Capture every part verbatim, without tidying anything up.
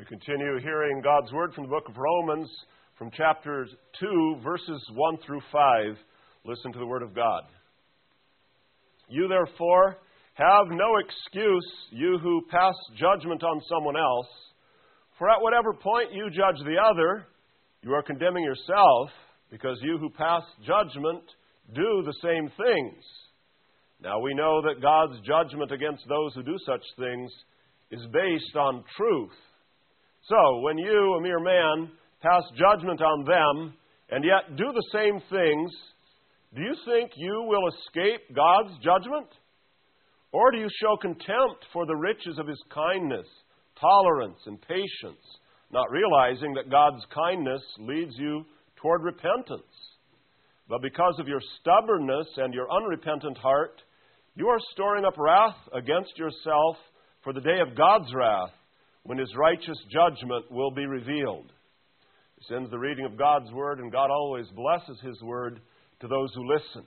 Continue hearing God's Word from the book of Romans, from chapter two, verses one through five. Listen to the Word of God. You therefore have no excuse, you who pass judgment on someone else, for at whatever point you judge the other, you are condemning yourself, because you who pass judgment do the same things. Now we know that God's judgment against those who do such things is based on truth. So, when you, a mere man, pass judgment on them, and yet do the same things, do you think you will escape God's judgment? Or do you show contempt for the riches of His kindness, tolerance, and patience, not realizing that God's kindness leads you toward repentance? But because of your stubbornness and your unrepentant heart, you are storing up wrath against yourself for the day of God's wrath, when His righteous judgment will be revealed. This ends the reading of God's Word, and God always blesses His Word to those who listen.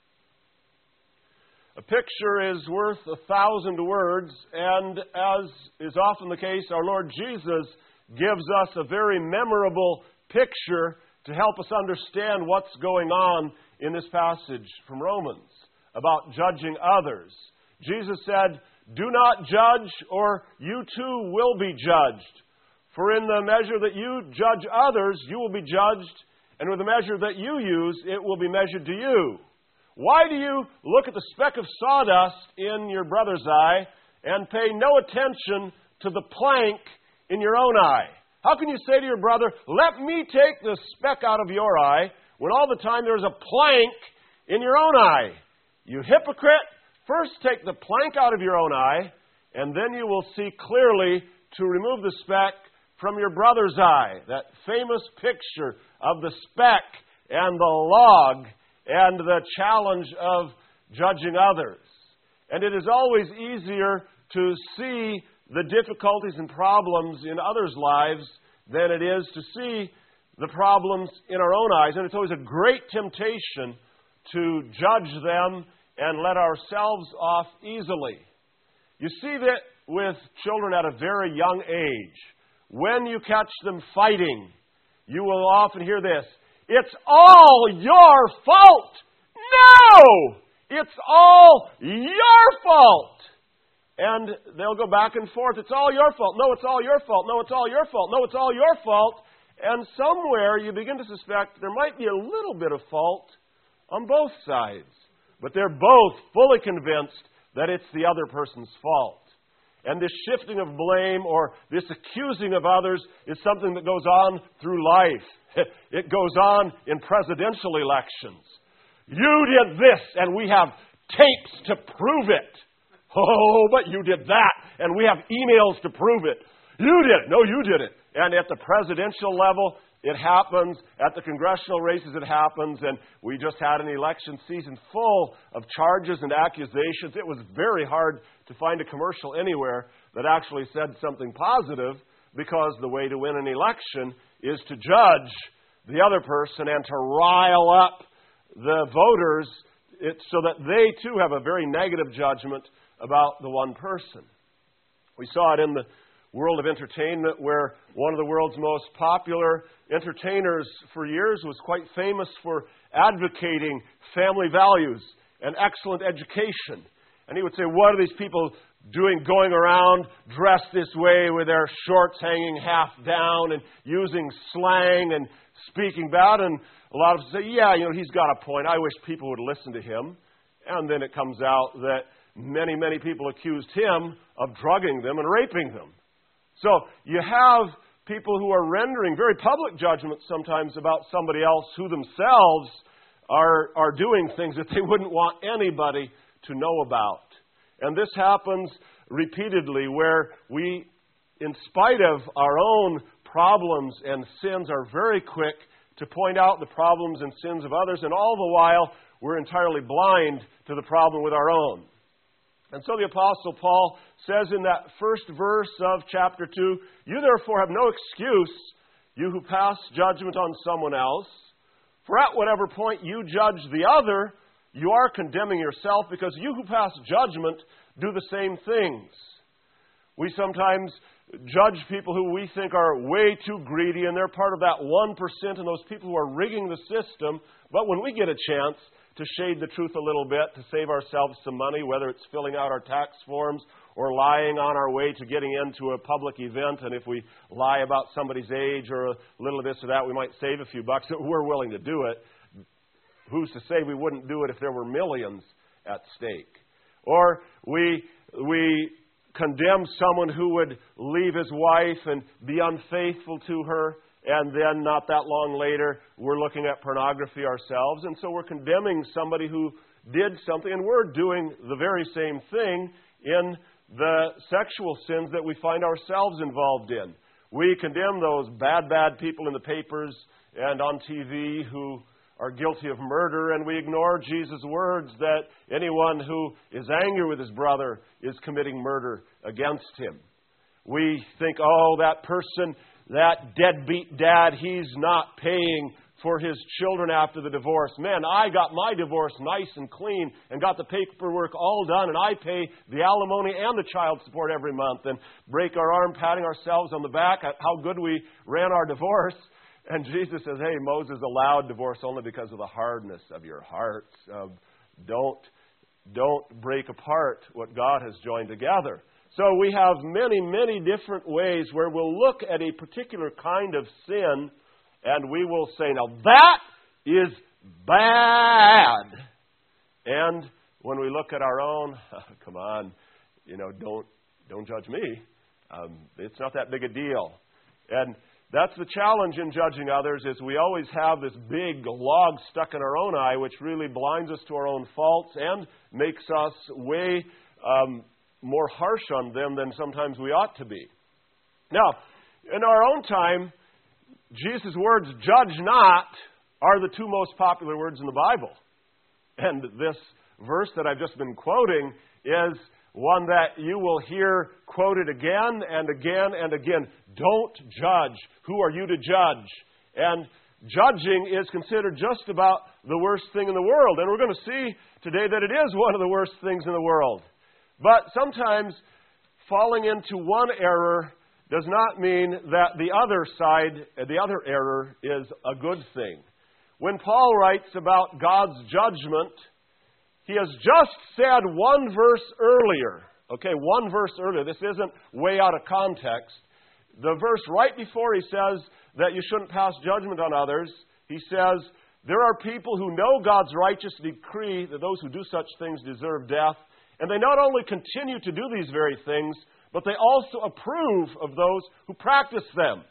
A picture is worth a thousand words, and as is often the case, our Lord Jesus gives us a very memorable picture to help us understand what's going on in this passage from Romans about judging others. Jesus said, "Do not judge, or you too will be judged. For in the measure that you judge others, you will be judged, and with the measure that you use, it will be measured to you. Why do you look at the speck of sawdust in your brother's eye and pay no attention to the plank in your own eye? How can you say to your brother, 'Let me take the speck out of your eye,' when all the time there is a plank in your own eye? You hypocrite! First take the plank out of your own eye, and then you will see clearly to remove the speck from your brother's eye." That famous picture of the speck and the log and the challenge of judging others. And it is always easier to see the difficulties and problems in others' lives than it is to see the problems in our own eyes. And it's always a great temptation to judge them and let ourselves off easily. You see that with children at a very young age. When you catch them fighting, you will often hear this: "It's all your fault." No! It's all your fault. And they'll go back and forth. "It's all your fault. No, it's all your fault. No, it's all your fault. No, it's all your fault." And somewhere you begin to suspect there might be a little bit of fault on both sides. But they're both fully convinced that it's the other person's fault. And this shifting of blame or this accusing of others is something that goes on through life. It goes on in presidential elections. "You did this, and we have tapes to prove it." "Oh, but you did that, and we have emails to prove it." "You did it." "No, you did it." And at the presidential level, it happens. At the congressional races, it happens. And we just had an election season full of charges and accusations. It was very hard to find a commercial anywhere that actually said something positive, because the way to win an election is to judge the other person and to rile up the voters so that they too have a very negative judgment about the one person. We saw it in the world of entertainment, where one of the world's most popular entertainers for years was quite famous for advocating family values and excellent education. And he would say, "What are these people doing, going around dressed this way with their shorts hanging half down and using slang and speaking bad?" And a lot of them say, "Yeah, you know, he's got a point. I wish people would listen to him." And then it comes out that many, many people accused him of drugging them and raping them. So you have people who are rendering very public judgments sometimes about somebody else who themselves are, are doing things that they wouldn't want anybody to know about. And this happens repeatedly, where we, in spite of our own problems and sins, are very quick to point out the problems and sins of others, and all the while we're entirely blind to the problem with our own. And so the Apostle Paul says in that first verse of chapter two, "You therefore have no excuse, you who pass judgment on someone else. For at whatever point you judge the other, you are condemning yourself, because you who pass judgment do the same things." We sometimes judge people who we think are way too greedy, and they're part of that one percent and those people who are rigging the system. But when we get a chance to shade the truth a little bit, to save ourselves some money, whether it's filling out our tax forms or lying on our way to getting into a public event, and if we lie about somebody's age or a little of this or that, we might save a few bucks, we're willing to do it. Who's to say we wouldn't do it if there were millions at stake? Or we we condemn someone who would leave his wife and be unfaithful to her, and then not that long later, we're looking at pornography ourselves. And so we're condemning somebody who did something, and we're doing the very same thing in the sexual sins that we find ourselves involved in. We condemn those bad, bad people in the papers and on T V who are guilty of murder, and we ignore Jesus' words that anyone who is angry with his brother is committing murder against him. We think, oh, that person, that deadbeat dad, he's not paying for his children after the divorce. Man, I got my divorce nice and clean and got the paperwork all done, and I pay the alimony and the child support every month, and break our arm patting ourselves on the back at how good we ran our divorce. And Jesus says, hey, Moses allowed divorce only because of the hardness of your hearts. Of don't, don't break apart what God has joined together. So we have many, many different ways where we'll look at a particular kind of sin and we will say, now that is bad. And when we look at our own, come on, you know, don't, don't judge me. Um, it's not that big a deal. And that's the challenge in judging others, is we always have this big log stuck in our own eye, which really blinds us to our own faults and makes us way um, more harsh on them than sometimes we ought to be. Now, in our own time, Jesus' words, judge not, are the two most popular words in the Bible. And this verse that I've just been quoting is one that you will hear quoted again and again and again. Don't judge. Who are you to judge? And judging is considered just about the worst thing in the world. And we're going to see today that it is one of the worst things in the world. But sometimes falling into one error does not mean that the other side, the other error, is a good thing. When Paul writes about God's judgment, he has just said one verse earlier. Okay, one verse earlier. This isn't way out of context. The verse right before he says that you shouldn't pass judgment on others, he says, there are people who know God's righteous decree that those who do such things deserve death, and they not only continue to do these very things, but they also approve of those who practice them.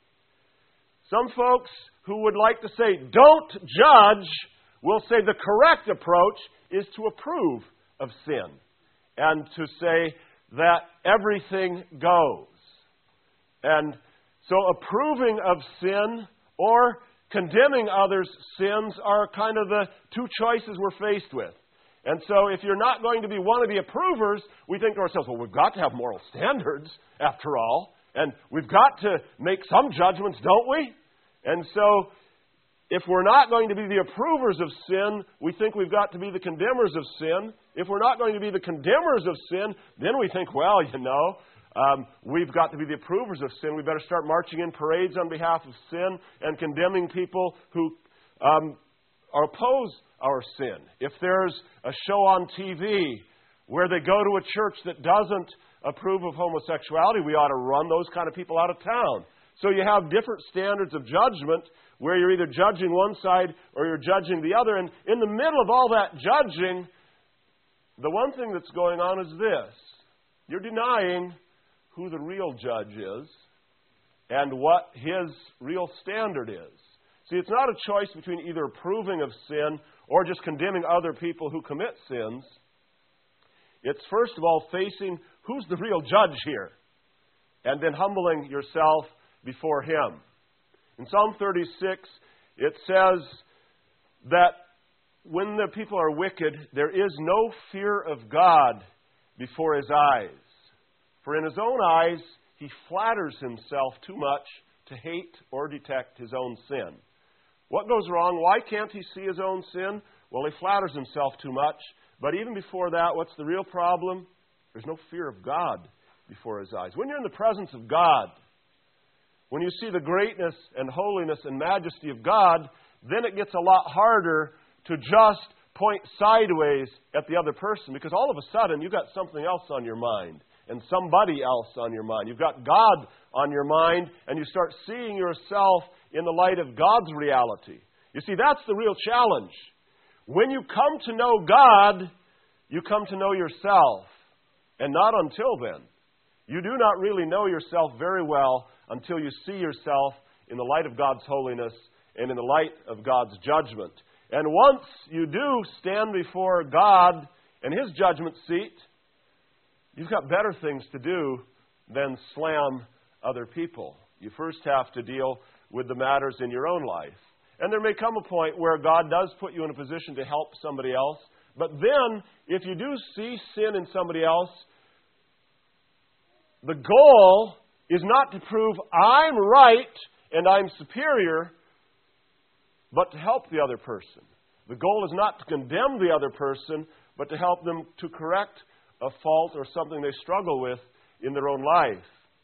Some folks who would like to say, don't judge, will say the correct approach is to approve of sin and to say that everything goes. And so approving of sin or condemning others' sins are kind of the two choices we're faced with. And so if you're not going to be one of the approvers, we think to ourselves, well, we've got to have moral standards after all, and we've got to make some judgments, don't we? And so if we're not going to be the approvers of sin, we think we've got to be the condemners of sin. If we're not going to be the condemners of sin, then we think, well, you know, um, we've got to be the approvers of sin. We better start marching in parades on behalf of sin and condemning people who um, oppose our sin. If there's a show on T V where they go to a church that doesn't approve of homosexuality, we ought to run those kind of people out of town. So you have different standards of judgment where you're either judging one side or you're judging the other. And in the middle of all that judging, the one thing that's going on is this. You're denying who the real judge is and what his real standard is. See, it's not a choice between either approving of sin or just condemning other people who commit sins. It's first of all facing who's the real judge here and then humbling yourself before him. In Psalm thirty-six, it says that when the people are wicked, there is no fear of God before his eyes. For in his own eyes, he flatters himself too much to hate or detect his own sin. What goes wrong? Why can't he see his own sin? Well, he flatters himself too much. But even before that, what's the real problem? There's no fear of God before His eyes. When you're in the presence of God, when you see the greatness and holiness and majesty of God, then it gets a lot harder to just point sideways at the other person, because all of a sudden you've got something else on your mind and somebody else on your mind. You've got God on your mind, and you start seeing yourself in the light of God's reality. You see, that's the real challenge. When you come to know God, you come to know yourself, and not until then. You do not really know yourself very well until you see yourself in the light of God's holiness and in the light of God's judgment. And once you do stand before God and His judgment seat, you've got better things to do than slam other people. You first have to deal with the matters in your own life. And there may come a point where God does put you in a position to help somebody else. But then, if you do see sin in somebody else, the goal is not to prove I'm right and I'm superior, but to help the other person. The goal is not to condemn the other person, but to help them to correct a fault or something they struggle with in their own life.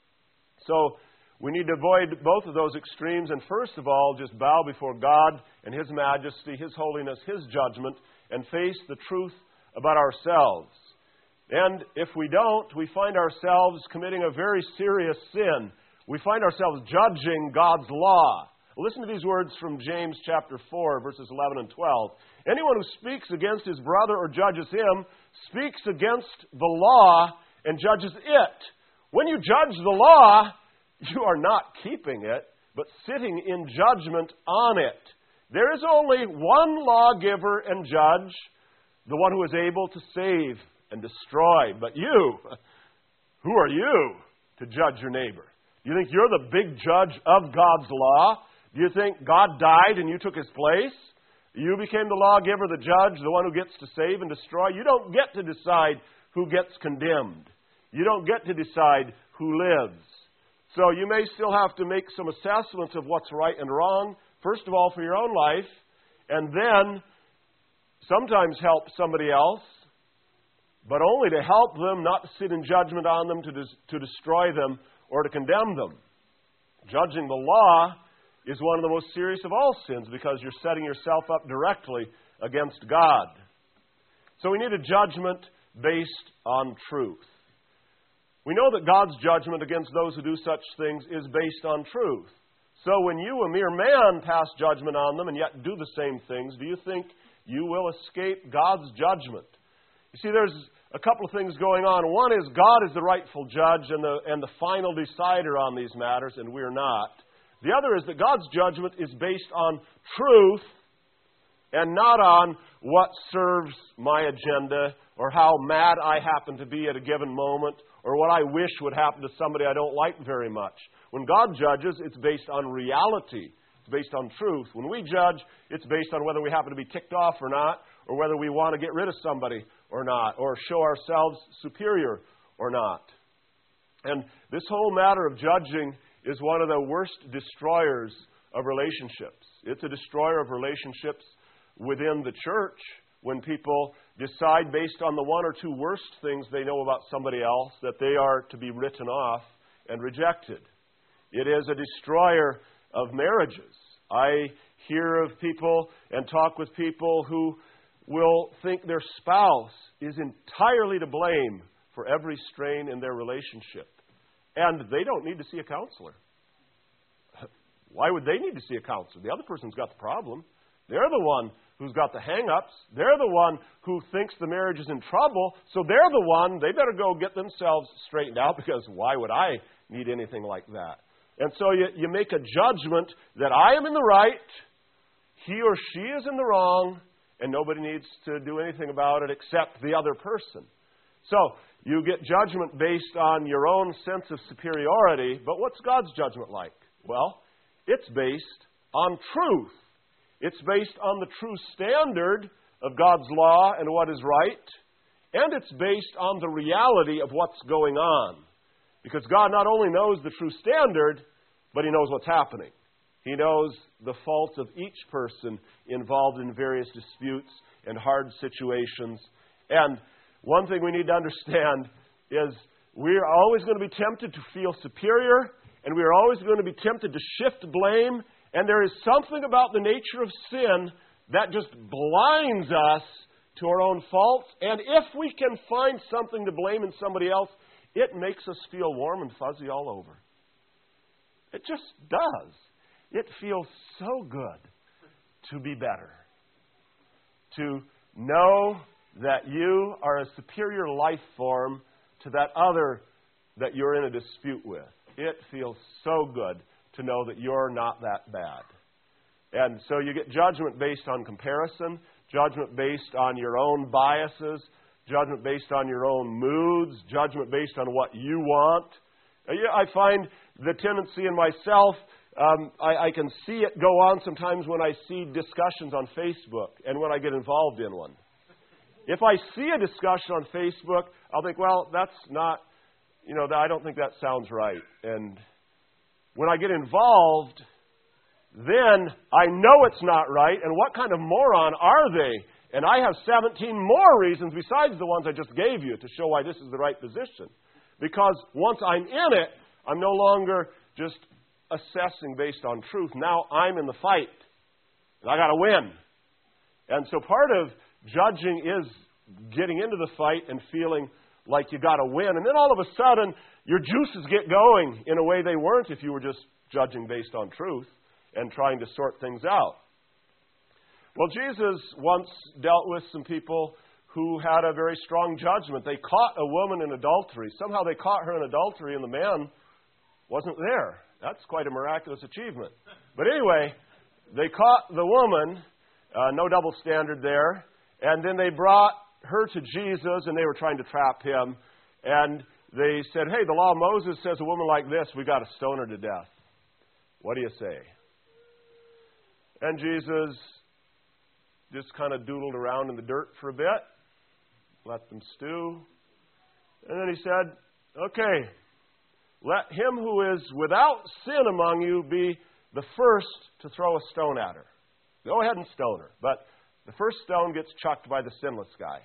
So we need to avoid both of those extremes, and first of all, just bow before God and His majesty, His holiness, His judgment, and face the truth about ourselves. And if we don't, we find ourselves committing a very serious sin. We find ourselves judging God's law. Listen to these words from James chapter four, verses eleven and twelve. Anyone who speaks against his brother or judges him speaks against the law and judges it. When you judge the law, you are not keeping it, but sitting in judgment on it. There is only one lawgiver and judge, the one who is able to save and destroy. But you, who are you to judge your neighbor? Do you think you're the big judge of God's law? Do you think God died and you took His place? You became the lawgiver, the judge, the one who gets to save and destroy? You don't get to decide who gets condemned. You don't get to decide who lives. So you may still have to make some assessments of what's right and wrong, first of all for your own life, and then sometimes help somebody else, but only to help them, not to sit in judgment on them, to, des- to destroy them or to condemn them. Judging the law is one of the most serious of all sins, because you're setting yourself up directly against God. So we need a judgment based on truth. We know that God's judgment against those who do such things is based on truth. So when you, a mere man, pass judgment on them and yet do the same things, do you think you will escape God's judgment? You see, there's a couple of things going on. One is God is the rightful judge and the, and the final decider on these matters, and we're not. The other is that God's judgment is based on truth and not on what serves my agenda or how mad I happen to be at a given moment or what I wish would happen to somebody I don't like very much. When God judges, it's based on reality. It's based on truth. When we judge, it's based on whether we happen to be ticked off or not, or whether we want to get rid of somebody or not, or show ourselves superior or not. And this whole matter of judging is one of the worst destroyers of relationships. It's a destroyer of relationships within the church when people decide based on the one or two worst things they know about somebody else that they are to be written off and rejected. It is a destroyer of marriages. I hear of people and talk with people who will think their spouse is entirely to blame for every strain in their relationship. And they don't need to see a counselor. Why would they need to see a counselor? The other person's got the problem. They're the one who's got the hang-ups. They're the one who thinks the marriage is in trouble. So they're the one, they better go get themselves straightened out, because why would I need anything like that? And so you, you make a judgment that I am in the right, he or she is in the wrong, and nobody needs to do anything about it except the other person. So you get judgment based on your own sense of superiority, but what's God's judgment like? Well, it's based on truth. It's based on the true standard of God's law and what is right, and it's based on the reality of what's going on. Because God not only knows the true standard, but He knows what's happening. He knows the faults of each person involved in various disputes and hard situations. And one thing we need to understand is We are always going to be tempted to feel superior, and we are always going to be tempted to shift blame. And there is something about the nature of sin that just blinds us to our own faults. And if we can find something to blame in somebody else, it makes us feel warm and fuzzy all over. It just does. It feels so good to be better. To know that you are a superior life form to that other that you're in a dispute with. It feels so good to know that you're not that bad. And so you get judgment based on comparison, judgment based on your own biases, judgment based on your own moods, judgment based on what you want. I find the tendency in myself, um, I, I can see it go on sometimes when I see discussions on Facebook and when I get involved in one. If I see a discussion on Facebook, I'll think, well, that's not, you know, I don't think that sounds right. And when I get involved, then I know it's not right. And what kind of moron are they? And I have seventeen more reasons besides the ones I just gave you to show why this is the right position. Because once I'm in it, I'm no longer just assessing based on truth. Now I'm in the fight. And I got to win. And so part of judging is getting into the fight and feeling like you got to win. And then all of a sudden, your juices get going in a way they weren't if you were just judging based on truth and trying to sort things out. Well, Jesus once dealt with some people who had a very strong judgment. They caught a woman in adultery. Somehow they caught her in adultery and the man wasn't there. That's quite a miraculous achievement. But anyway, they caught the woman, uh, no double standard there, and then they brought her to Jesus and they were trying to trap him. And they said, hey, the law of Moses says a woman like this, we got to stone her to death. What do you say? And Jesus just kind of doodled around in the dirt for a bit, let them stew. And then he said, okay, let him who is without sin among you be the first to throw a stone at her. Go ahead and stone her. But the first stone gets chucked by the sinless guy.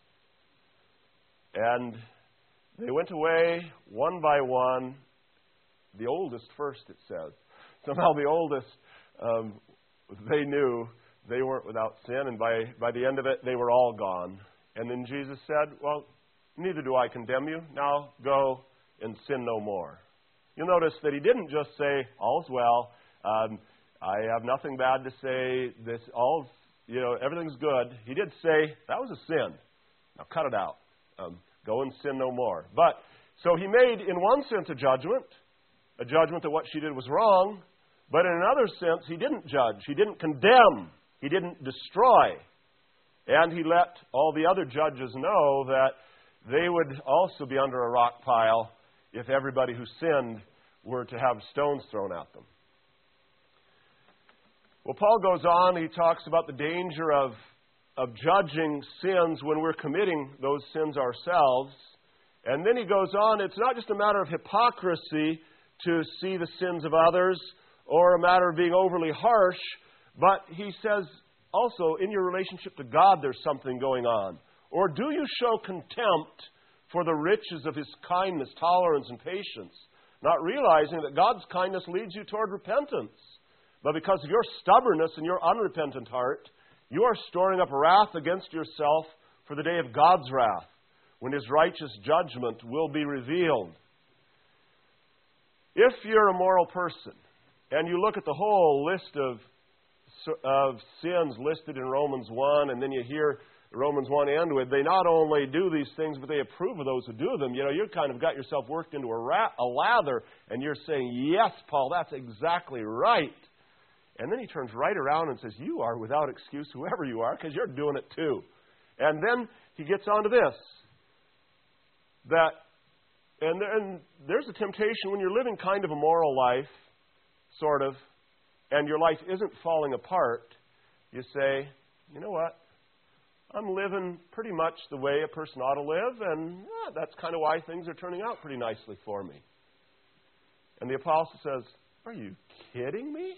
And they went away one by one. The oldest first, it says. Somehow the oldest, um, they knew they weren't without sin, and by, by the end of it, they were all gone. And then Jesus said, well, neither do I condemn you. Now go and sin no more. You'll notice that he didn't just say, all's well, um, I have nothing bad to say, this all, you know, everything's good. He did say, that was a sin. Now cut it out. Um, go and sin no more. But, so he made, in one sense, a judgment, a judgment that what she did was wrong, but in another sense, he didn't judge. He didn't condemn. He didn't destroy. And he let all the other judges know that they would also be under a rock pile if everybody who sinned were to have stones thrown at them. Well, Paul goes on. He talks about the danger of, of judging sins when we're committing those sins ourselves. And then he goes on, it's not just a matter of hypocrisy to see the sins of others or a matter of being overly harsh, but he says also in your relationship to God there's something going on. Or do you show contempt for the riches of his kindness, tolerance, and patience, not realizing that God's kindness leads you toward repentance? But because of your stubbornness and your unrepentant heart, you are storing up wrath against yourself for the day of God's wrath, when his righteous judgment will be revealed. If you're a moral person, and you look at the whole list of, of sins listed in Romans one, and then you hear Romans one end with, they not only do these things, but they approve of those who do them. You know, you've kind of got yourself worked into a, rat, a lather, and you're saying, yes, Paul, that's exactly right. And then he turns right around and says, you are without excuse, whoever you are, because you're doing it too. And then he gets on to this, that, and, and there's a temptation when you're living kind of a moral life, sort of, and your life isn't falling apart, you say, you know what? I'm living pretty much the way a person ought to live, and yeah, that's kind of why things are turning out pretty nicely for me. And the apostle says, are you kidding me?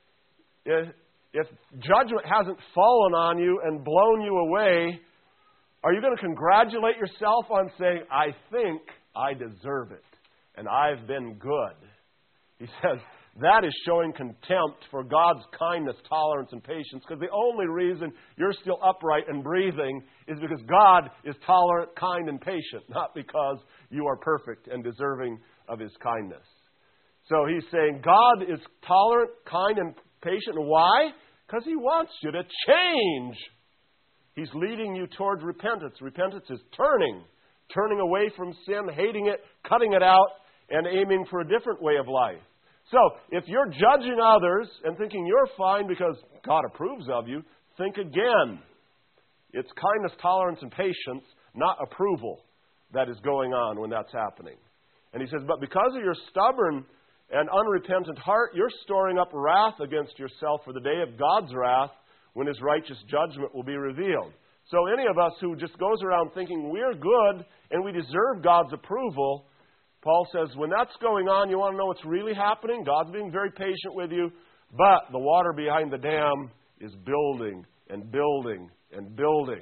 If, if judgment hasn't fallen on you and blown you away, Are you going to congratulate yourself on saying, I think I deserve it, and I've been good? He says, that is showing contempt for God's kindness, tolerance, and patience, because the only reason you're still upright and breathing is because God is tolerant, kind, and patient, not because you are perfect and deserving of His kindness. So he's saying God is tolerant, kind, and patient. Why? Because He wants you to change. He's leading you towards repentance. Repentance is turning, turning away from sin, hating it, cutting it out, and aiming for a different way of life. So, if you're judging others and thinking you're fine because God approves of you, think again. It's kindness, tolerance, and patience, not approval, that is going on when that's happening. And he says, but because of your stubborn and unrepentant heart, you're storing up wrath against yourself for the day of God's wrath, when His righteous judgment will be revealed. So any of us who just goes around thinking we're good and we deserve God's approval, Paul says, when that's going on, you want to know what's really happening? God's being very patient with you, but the water behind the dam is building and building and building.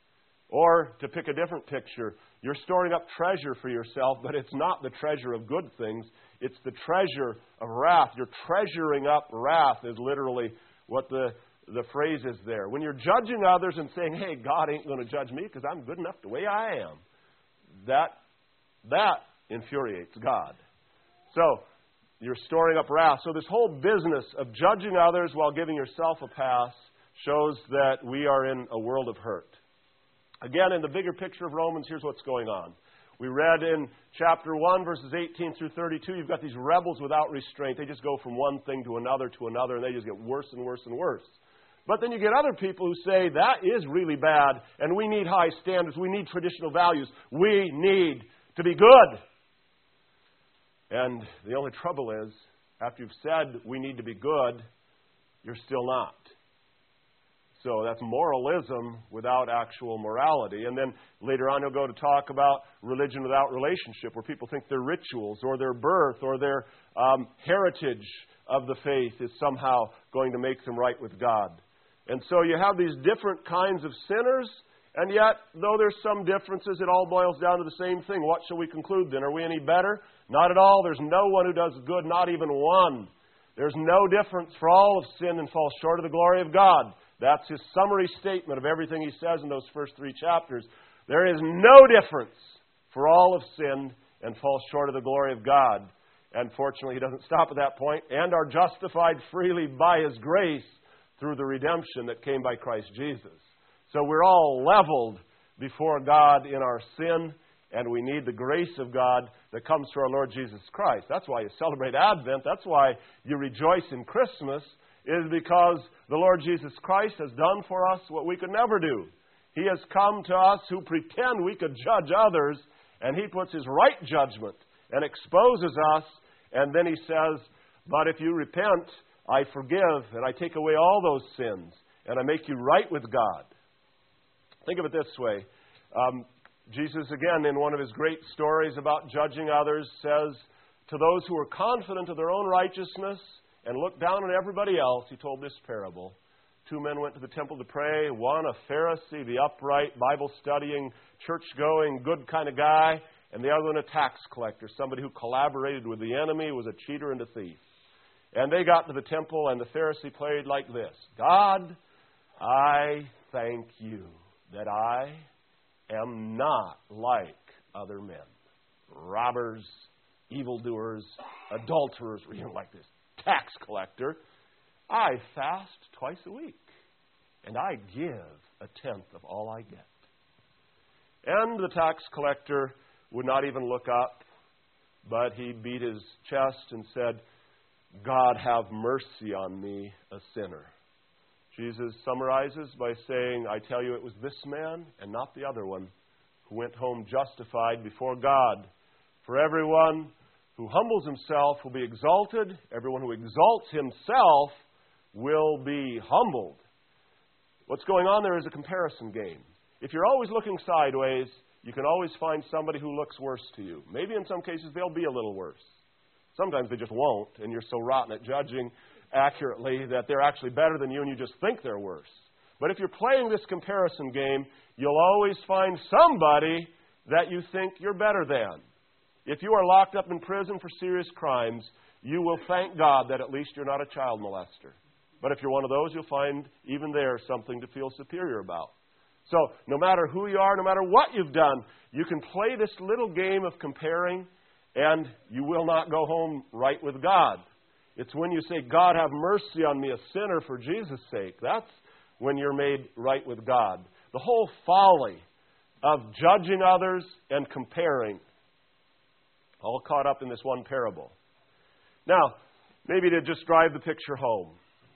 Or, to pick a different picture, you're storing up treasure for yourself, but it's not the treasure of good things. It's the treasure of wrath. You're treasuring up wrath is literally what the, the phrase is there. When you're judging others and saying, hey, God ain't going to judge me because I'm good enough the way I am, that that infuriates God. So, you're storing up wrath. So this whole business of judging others while giving yourself a pass shows that we are in a world of hurt. Again, in the bigger picture of Romans, here's what's going on. We read in chapter one, verses eighteen through thirty-two, you've got these rebels without restraint. They just go from one thing to another to another, and they just get worse and worse and worse. But then you get other people who say, that is really bad, and we need high standards. We need traditional values. We need to be good. And the only trouble is, after you've said we need to be good, you're still not. So that's moralism without actual morality. And then later on he'll go to talk about religion without relationship, where people think their rituals or their birth or their um, heritage of the faith is somehow going to make them right with God. And so you have these different kinds of sinners, and yet, though there's some differences, it all boils down to the same thing. What shall we conclude then? Are we any better? Not at all. There's no one who does good, not even one. There's no difference, for all have sinned and fall short of the glory of God. That's his summary statement of everything he says in those first three chapters. There is no difference, for all have sinned and fall short of the glory of God. And fortunately, he doesn't stop at that point, and are justified freely by His grace through the redemption that came by Christ Jesus. So we're all leveled before God in our sin, and we need the grace of God that comes through our Lord Jesus Christ. That's why you celebrate Advent. That's why you rejoice in Christmas, is because the Lord Jesus Christ has done for us what we could never do. He has come to us who pretend we could judge others, and He puts His right judgment and exposes us, and then He says, but if you repent, I forgive, and I take away all those sins, and I make you right with God. Think of it this way. Um, Jesus, again, in one of His great stories about judging others, says, to those who are confident of their own righteousness and look down on everybody else, He told this parable. Two men went to the temple to pray. One, a Pharisee, the upright, Bible-studying, church-going, good kind of guy, and the other one, a tax collector, somebody who collaborated with the enemy, was a cheater and a thief. And they got to the temple, and the Pharisee prayed like this: God, I thank You that I am not like other men, robbers, evildoers, adulterers, or even like this tax collector. I fast twice a week, and I give a tenth of all I get. And the tax collector would not even look up, but he beat his chest and said, God, have mercy on me, a sinner. Jesus summarizes by saying, I tell you, it was this man and not the other one who went home justified before God. For everyone who humbles himself will be exalted. Everyone who exalts himself will be humbled. What's going on there is a comparison game. If you're always looking sideways, you can always find somebody who looks worse to you. Maybe in some cases they'll be a little worse. Sometimes they just won't, and you're so rotten at judging accurately that they're actually better than you and you just think they're worse. But if you're playing this comparison game, you'll always find somebody that you think you're better than. If you are locked up in prison for serious crimes, you will thank God that at least you're not a child molester. But if you're one of those, you'll find even there something to feel superior about. So no matter who you are, no matter what you've done, you can play this little game of comparing, and you will not go home right with God. It's when you say, God, have mercy on me, a sinner, for Jesus' sake. That's when you're made right with God. The whole folly of judging others and comparing, all caught up in this one parable. Now, maybe to just drive the picture home.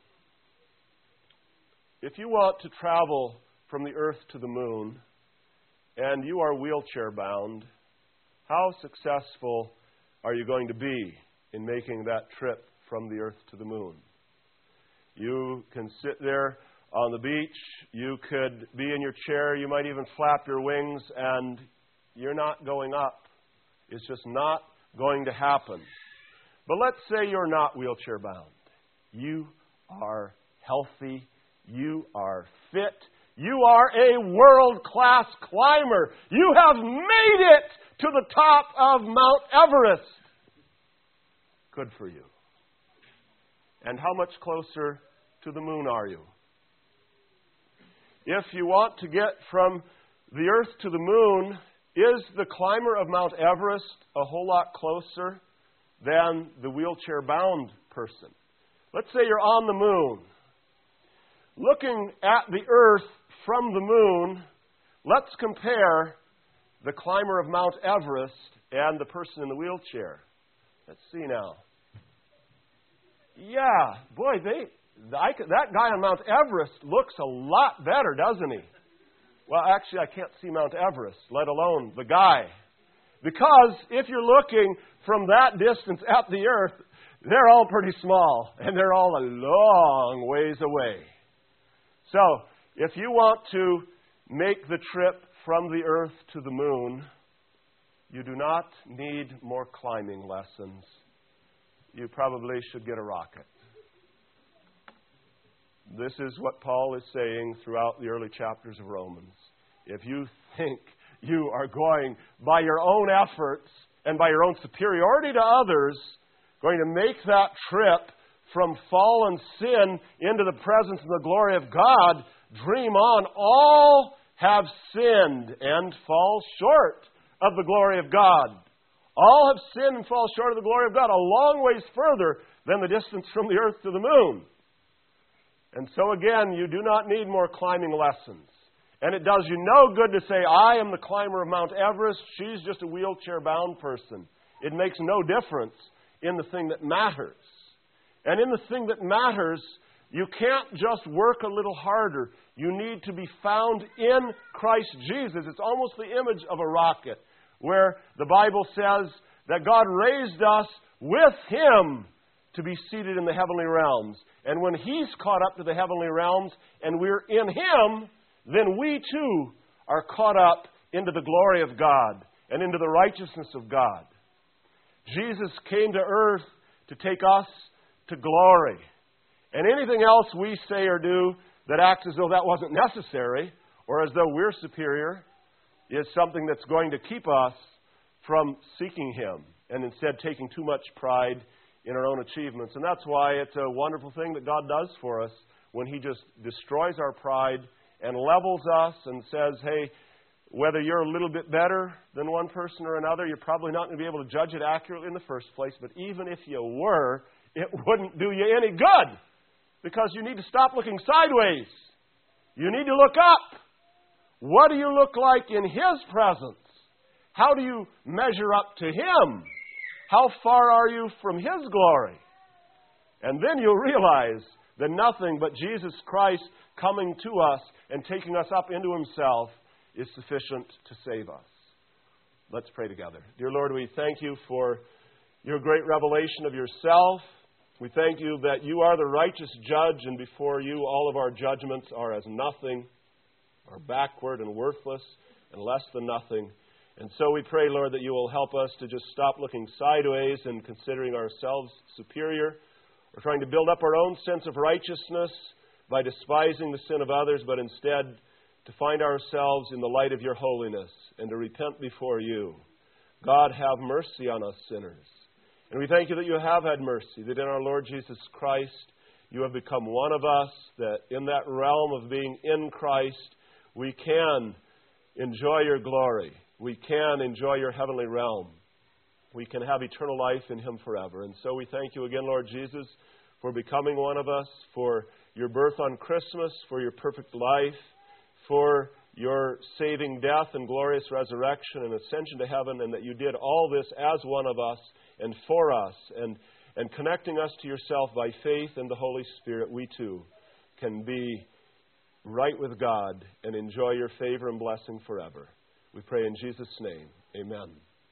If you want to travel from the earth to the moon, and you are wheelchair bound, how successful are you going to be in making that trip from the earth to the moon? You can sit there on the beach, you could be in your chair, you might even flap your wings, and you're not going up. It's just not going to happen. But let's say you're not wheelchair bound. You are healthy, you are fit, you are a world-class climber. You have made it to the top of Mount Everest. Good for you. And how much closer to the moon are you? If you want to get from the earth to the moon, is the climber of Mount Everest a whole lot closer than the wheelchair-bound person? Let's say you're on the moon. Looking at the earth from the moon, let's compare the climber of Mount Everest and the person in the wheelchair. Let's see now. Yeah, boy, they I, that guy on Mount Everest looks a lot better, doesn't he? Well, actually, I can't see Mount Everest, let alone the guy. Because if you're looking from that distance at the earth, they're all pretty small, and they're all a long ways away. So, if you want to make the trip from the earth to the moon, you do not need more climbing lessons. You probably should get a rocket. This is what Paul is saying throughout the early chapters of Romans. If you think you are going by your own efforts and by your own superiority to others, going to make that trip from fallen sin into the presence and the glory of God, dream on. All have sinned and fall short of the glory of God. All have sinned and fall short of the glory of God, a long ways further than the distance from the earth to the moon. And so again, you do not need more climbing lessons. And it does you no good to say, I am the climber of Mount Everest, she's just a wheelchair-bound person. It makes no difference in the thing that matters. And in the thing that matters, you can't just work a little harder. You need to be found in Christ Jesus. It's almost the image of a rocket, where the Bible says that God raised us with Him to be seated in the heavenly realms. And when He's caught up to the heavenly realms and we're in Him, then we too are caught up into the glory of God and into the righteousness of God. Jesus came to earth to take us to glory. And anything else we say or do that acts as though that wasn't necessary, or as though we're superior, is something that's going to keep us from seeking Him and instead taking too much pride in our own achievements. And that's why it's a wonderful thing that God does for us when He just destroys our pride and levels us and says, hey, whether you're a little bit better than one person or another, you're probably not going to be able to judge it accurately in the first place, but even if you were, it wouldn't do you any good, because you need to stop looking sideways. You need to look up. What do you look like in His presence? How do you measure up to Him? How far are you from His glory? And then you'll realize that nothing but Jesus Christ coming to us and taking us up into Himself is sufficient to save us. Let's pray together. Dear Lord, we thank You for Your great revelation of Yourself. We thank You that You are the righteous judge, and before You all of our judgments are as nothing, are backward and worthless and less than nothing. And so we pray, Lord, that You will help us to just stop looking sideways and considering ourselves superior, or trying to build up our own sense of righteousness by despising the sin of others, but instead to find ourselves in the light of your holiness and to repent before you. God, have mercy on us sinners. And we thank you that you have had mercy, that in our Lord Jesus Christ you have become one of us, that in that realm of being in Christ we can enjoy your glory. We can enjoy your heavenly realm. We can have eternal life in him forever. And so we thank you again, Lord Jesus, for becoming one of us, for your birth on Christmas, for your perfect life, for your saving death and glorious resurrection and ascension to heaven, and that you did all this as one of us and for us, and, and connecting us to yourself by faith and the Holy Spirit, we too can be right with God and enjoy your favor and blessing forever. We pray in Jesus' name. Amen.